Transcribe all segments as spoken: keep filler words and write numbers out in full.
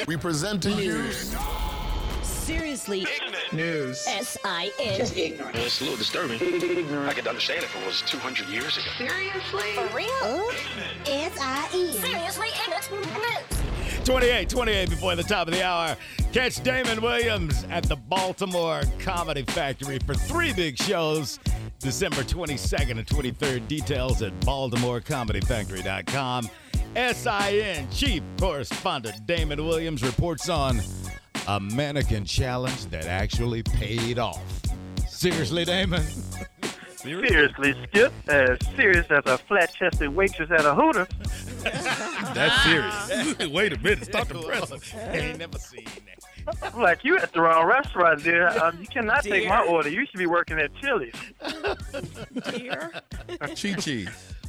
We present to you Seriously Ignorant. News. S I N. Just ignorant. Well, it's a little disturbing. I could understand if it was two hundred years ago. Seriously? For real? S I N. Seriously Ignorant. twenty-eight twenty-eight before the top of the hour. Catch Damon Williams at the Baltimore Comedy Factory for three big shows, December twenty-second and twenty-third. Details at baltimore comedy factory dot com. S I N Chief Correspondent Damon Williams reports on a mannequin challenge that actually paid off. Seriously, Damon? Seriously, Skip. As serious as a flat-chested waitress at a Hooters. That's serious. Wait a minute. Stop the press. I ain't never seen that. I'm like, you at the wrong restaurant, dear. Uh, you cannot take my order. You should be working at Chili's. Dear. Chi-Chi.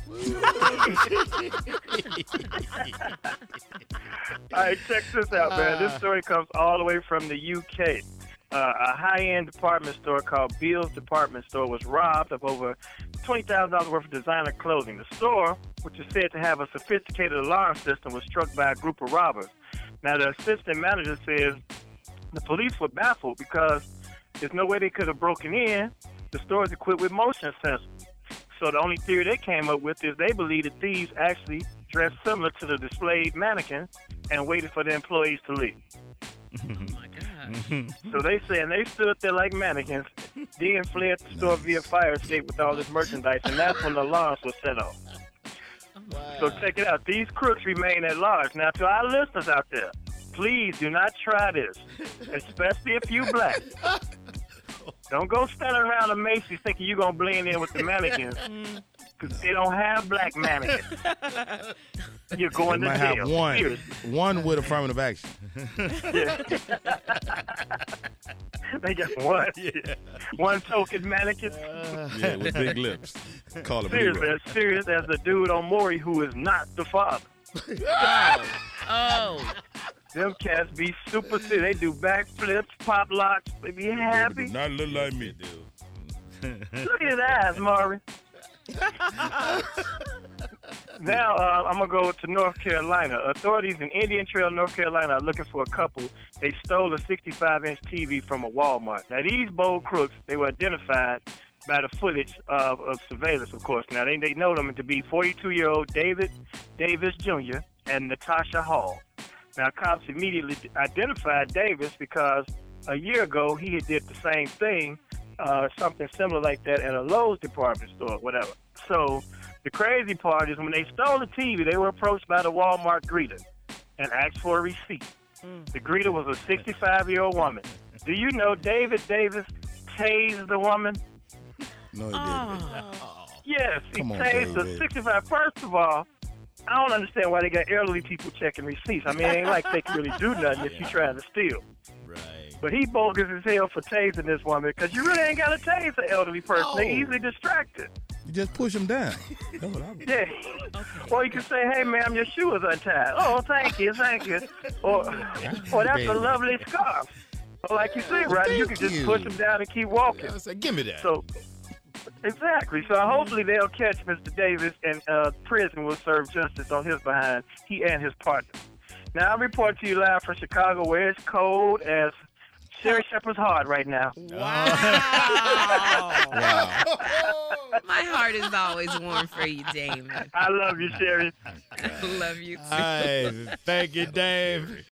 All right, check this out, man. This story comes all the way from the U K. Uh, a high-end department store called Bealls Department Store was robbed of over twenty thousand dollars worth of designer clothing. The store, which is said to have a sophisticated alarm system, was struck by a group of robbers. Now, the assistant manager says the police were baffled because there's no way they could have broken in. The store is equipped with motion sensors. So the only theory they came up with is they believe the thieves actually dressed similar to the displayed mannequin and waited for the employees to leave. Oh, my God. So they say, and they stood there like mannequins, then fled the store via fire escape with all this merchandise, and that's when the alarms were set off. So check it out. These crooks remain at large. Now, to our listeners out there, please do not try this, especially if you black. Don't go standing around a Macy's thinking you're going to blend in with the mannequins, because they don't have black mannequins. You're going They to might jail. have one. Seriously. One with affirmative action. Yeah. They got one. Yeah. One token mannequin. Yeah, with big lips. Call him Seriously, Leroy. as serious as the dude on Maury who is not the father. Oh. Them cats be super serious. They do backflips, pop locks. They be happy. Not look like me, dude. Look at his eyes, Maury. Now, uh, I'm going to go to North Carolina. Authorities in Indian Trail, North Carolina are looking for a couple. They stole a sixty-five inch T V from a Walmart. Now, these bold crooks, they were identified by the footage of, of surveillance, of course. Now, they, they know them to be forty-two-year-old David Davis Junior and Natasha Hall. Now, cops immediately identified Davis because a year ago he had did the same thing, uh, something similar like that at a Lowe's department store, whatever. So the crazy part is when they stole the T V, they were approached by the Walmart greeter and asked for a receipt. Mm. The greeter was a sixty-five-year-old woman. Do you know David Davis tased the woman? No, he didn't. Oh. Yes, he Come on, tased the David. sixty-five. First of all, I don't understand why they got elderly people checking receipts. I mean, it ain't like they can really do nothing if you trying to steal. Right. But he bogus as hell for tasing this woman because you really ain't got to tase an elderly person. No. They're easily distracted. You just push him down. That's what I would. Yeah. Or you can say, hey, ma'am, your shoe is untied. Oh, thank you, thank you. Or, or that's a lovely scarf. Or like you say, right, you can just you. push them down and keep walking. I said, give me that. So, exactly. So hopefully they'll catch Mister Davis and uh, prison will serve justice on his behind, he and his partner. Now, I report to you live from Chicago where it's cold as Sherry Shepherd's heart right now. Wow. Wow. My heart is always warm for you, Damon. I love you, Sherry. I love you too. All right. Thank you, Dave.